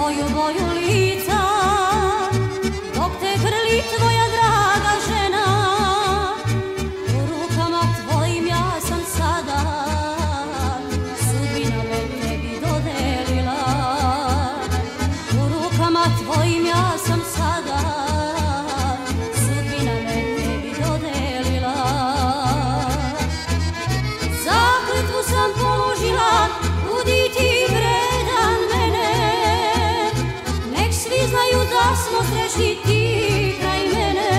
moju boju lica, dok te grli tvoja draga žena. U rukama tvojim ja sam sada, sudbina me tebi dodelila. U rukama tvojim ja sam sada, sudbina me tebi dodelila. Zakletvu sam položila, budi ti vredan mene. Nek svi znaju da smo srećni, ti kraj mene,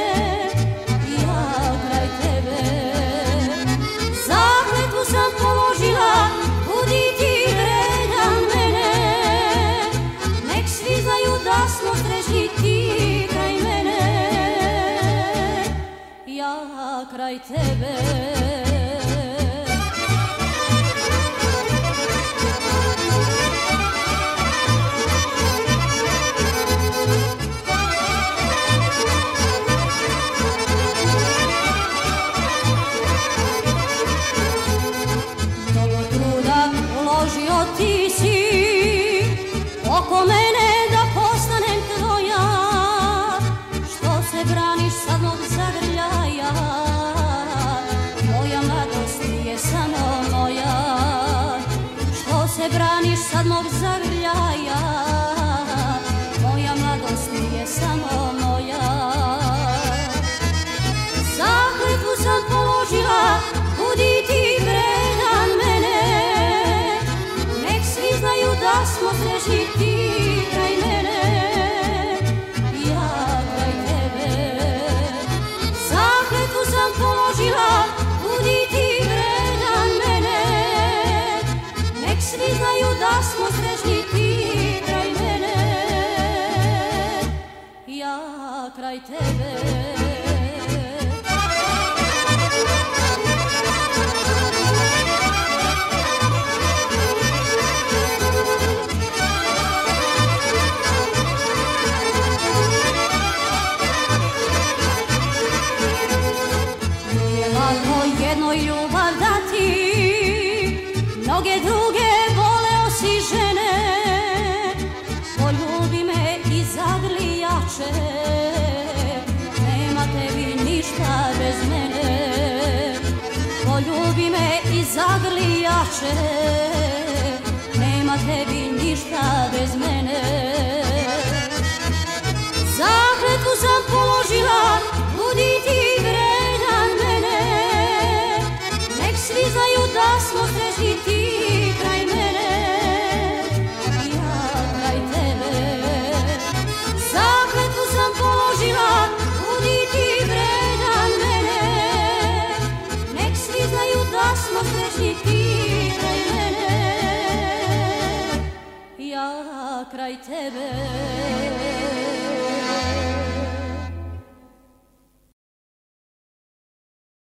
ja kraj tebe. Zakletvu sam položila, budi ti vredan mene. Nek svi znaju da smo srećni, ti kraj mene, ja kraj tebe. Uložio ti si oko mene da postanem tvoja. Što se braniš sad mog zagrljaja, moja mladost je samo moja. Što se braniš sad mog zagrljaja, moja mladost je samo moja. Zakletvu sam položila, budi ti vredan mene. Nek svi znaju da smo srećni, ti kraj mene, ja kraj tebe. Zakletvu sam položila, budi ti vredan mene. Nek svi znaju da smo srećni, ti kraj mene, ja kraj tebe. Jednoj ljubav dati, mnoge druge voleo si žene. Poljubi me i zagrli jače, nema tebi ništa bez mene. Poljubi me i zagrli jače, nema tebi ništa bez mene. Zakletvu sam položila, budi ti vredan mene. Nek svi znaju da smo srećni, ti kraj mene, ja kraj tebe. Zakletvu sam položila, budi ti vredan mene. Nek svi znaju da smo srećni, ti kraj mene, ja kraj tebe.